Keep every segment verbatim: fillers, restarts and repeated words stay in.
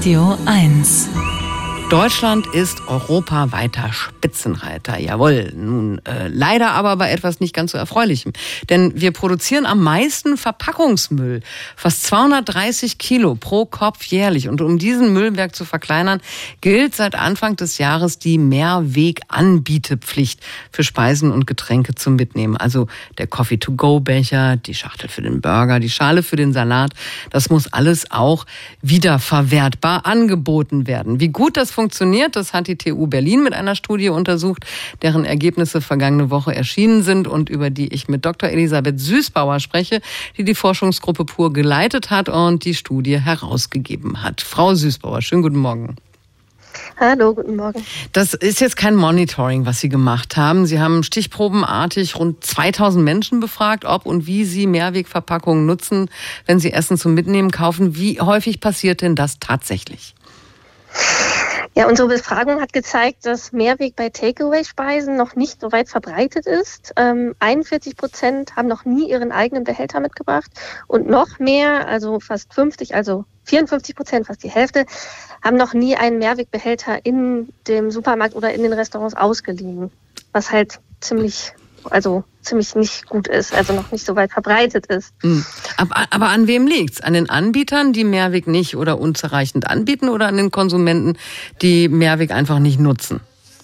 Radio eins. Deutschland ist europaweiter Spitzenreiter, jawohl. Nun, äh, leider aber bei etwas nicht ganz so Erfreulichem. Denn wir produzieren am meisten Verpackungsmüll. Fast zweihundertdreißig Kilo pro Kopf jährlich. Und um diesen Müllberg zu verkleinern, gilt seit Anfang des Jahres die Mehrweganbietepflicht für Speisen und Getränke zum Mitnehmen. Also der Coffee-to-go-Becher, die Schachtel für den Burger, die Schale für den Salat. Das muss alles auch wiederverwertbar angeboten werden. Wie gut das funktioniert, das hat die T U Berlin mit einer Studie untersucht, deren Ergebnisse vergangene Woche erschienen sind und über die ich mit Doktor Elisabeth Süßbauer spreche, die die Forschungsgruppe P U R geleitet hat und die Studie herausgegeben hat. Frau Süßbauer, schönen guten Morgen. Hallo, guten Morgen. Das ist jetzt kein Monitoring, was Sie gemacht haben. Sie haben stichprobenartig rund zweitausend Menschen befragt, ob und wie sie Mehrwegverpackungen nutzen, wenn sie Essen zum Mitnehmen kaufen. Wie häufig passiert denn das tatsächlich? Ja, unsere Befragung hat gezeigt, dass Mehrweg bei Takeaway-Speisen noch nicht so weit verbreitet ist. Ähm, einundvierzig Prozent haben noch nie ihren eigenen Behälter mitgebracht und noch mehr, also fast fünfzig, also vierundfünfzig Prozent, fast die Hälfte, haben noch nie einen Mehrwegbehälter in dem Supermarkt oder in den Restaurants ausgeliehen, was halt ziemlich, also ziemlich nicht gut ist, also noch nicht so weit verbreitet ist. Aber, aber an wem liegt's? An den Anbietern, die Mehrweg nicht oder unzureichend anbieten, oder an den Konsumenten, die Mehrweg einfach nicht nutzen?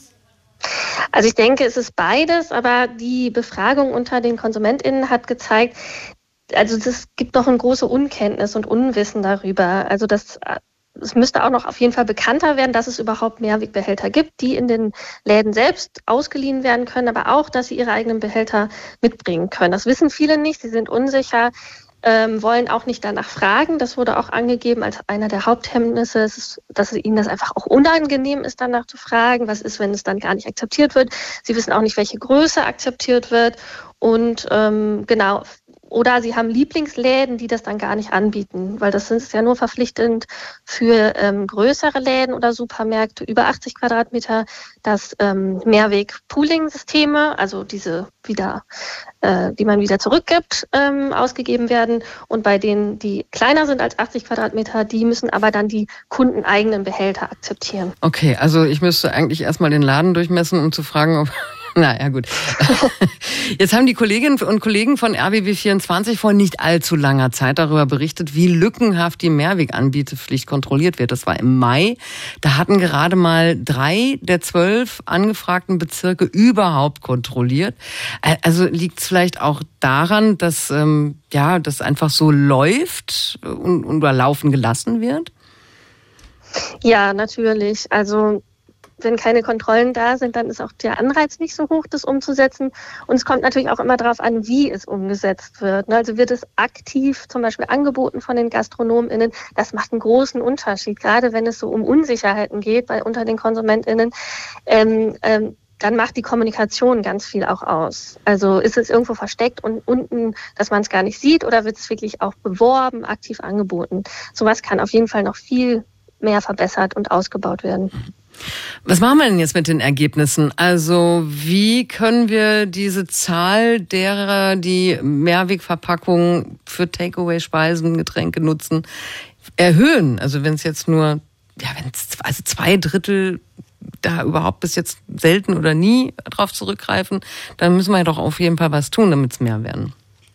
Also ich denke, es ist beides, aber die Befragung unter den KonsumentInnen hat gezeigt, also es gibt doch eine große Unkenntnis und Unwissen darüber. Also das Es müsste auch noch auf jeden Fall bekannter werden, dass es überhaupt Mehrwegbehälter gibt, die in den Läden selbst ausgeliehen werden können, aber auch, dass sie ihre eigenen Behälter mitbringen können. Das wissen viele nicht, sie sind unsicher, ähm, wollen auch nicht danach fragen. Das wurde auch angegeben als einer der Haupthemmnisse, es ist, dass ihnen das einfach auch unangenehm ist, danach zu fragen. Was ist, wenn es dann gar nicht akzeptiert wird? Sie wissen auch nicht, welche Größe akzeptiert wird. Und ähm, genau, oder sie haben Lieblingsläden, die das dann gar nicht anbieten, weil das ist ja nur verpflichtend für ähm, größere Läden oder Supermärkte über achtzig Quadratmeter, dass ähm, Mehrweg-Pooling-Systeme, also diese wieder, äh, die man wieder zurückgibt, ähm, ausgegeben werden. Und bei denen, die kleiner sind als achtzig Quadratmeter, die müssen aber dann die kundeneigenen Behälter akzeptieren. Okay, also ich müsste eigentlich erstmal den Laden durchmessen, um zu fragen, ob... Na ja, gut. Jetzt haben die Kolleginnen und Kollegen von R B B vierundzwanzig vor nicht allzu langer Zeit darüber berichtet, wie lückenhaft die Mehrweganbietepflicht kontrolliert wird. Das war im Mai. Da hatten gerade mal drei der zwölf angefragten Bezirke überhaupt kontrolliert. Also liegt es vielleicht auch daran, dass ähm, ja das einfach so läuft und, und laufen gelassen wird? Ja, natürlich. Also wenn keine Kontrollen da sind, dann ist auch der Anreiz nicht so hoch, das umzusetzen. Und es kommt natürlich auch immer darauf an, wie es umgesetzt wird. Also wird es aktiv zum Beispiel angeboten von den GastronomInnen. Das macht einen großen Unterschied, gerade wenn es so um Unsicherheiten geht bei unter den KonsumentInnen. Ähm, ähm, dann macht die Kommunikation ganz viel auch aus. Also ist es irgendwo versteckt und unten, dass man es gar nicht sieht, oder wird es wirklich auch beworben, aktiv angeboten? Sowas kann auf jeden Fall noch viel mehr verbessert und ausgebaut werden. Was machen wir denn jetzt mit den Ergebnissen? Also wie können wir diese Zahl derer, die Mehrwegverpackungen für Takeaway-Speisen, Getränke nutzen, erhöhen? Also wenn es jetzt nur, ja, wenn es also zwei Drittel da überhaupt bis jetzt selten oder nie drauf zurückgreifen, dann müssen wir ja doch auf jeden Fall was tun, damit es mehr werden.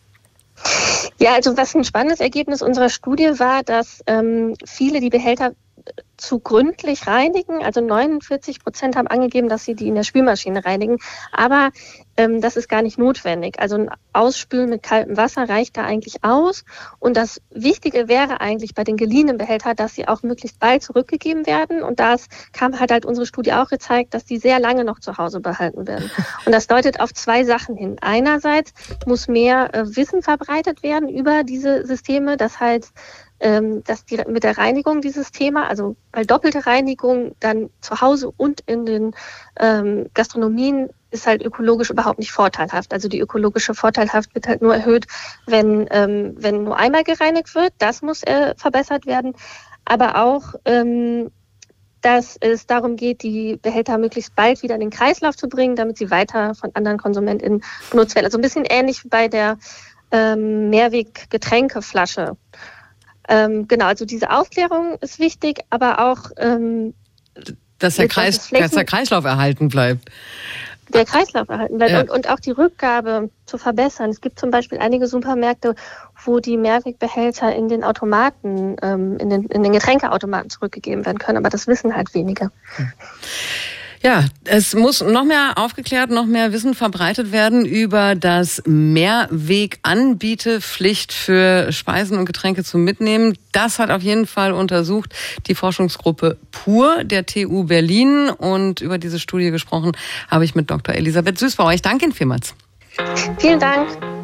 Ja, also was ein spannendes Ergebnis unserer Studie war, dass ähm, viele die Behälter zu gründlich reinigen. Also neunundvierzig Prozent haben angegeben, dass sie die in der Spülmaschine reinigen. Aber ähm, das ist gar nicht notwendig. Also ein Ausspülen mit kaltem Wasser reicht da eigentlich aus. Und das Wichtige wäre eigentlich bei den geliehenen Behältern, dass sie auch möglichst bald zurückgegeben werden. Und das kam, hat halt unsere Studie auch gezeigt, dass die sehr lange noch zu Hause behalten werden. Und das deutet auf zwei Sachen hin. Einerseits muss mehr äh, Wissen verbreitet werden über diese Systeme. Das heißt, dass die mit der Reinigung dieses Thema, also weil doppelte Reinigung dann zu Hause und in den ähm, Gastronomien ist halt ökologisch überhaupt nicht vorteilhaft. Also die ökologische Vorteilhaft wird halt nur erhöht, wenn ähm, wenn nur einmal gereinigt wird. Das muss äh, verbessert werden. Aber auch, ähm, dass es darum geht, die Behälter möglichst bald wieder in den Kreislauf zu bringen, damit sie weiter von anderen KonsumentInnen benutzt werden. Also ein bisschen ähnlich wie bei der ähm, Mehrweg-Getränkeflasche. Ähm, genau, also diese Aufklärung ist wichtig, aber auch ähm, dass der, Kreis, dass der Kreislauf erhalten bleibt. Der Kreislauf erhalten bleibt ja. und, und auch die Rückgabe zu verbessern. Es gibt zum Beispiel einige Supermärkte, wo die Mehrwegbehälter in den Automaten, ähm, in den, in den Getränkeautomaten zurückgegeben werden können, aber das wissen halt wenige. Ja, es muss noch mehr aufgeklärt, noch mehr Wissen verbreitet werden über das Mehrweganbietepflicht für Speisen und Getränke zum Mitnehmen. Das hat auf jeden Fall untersucht die Forschungsgruppe P U R der T U Berlin. Und über diese Studie gesprochen habe ich mit Doktor Elisabeth Süßbauer. Ich danke Ihnen vielmals. Vielen Dank.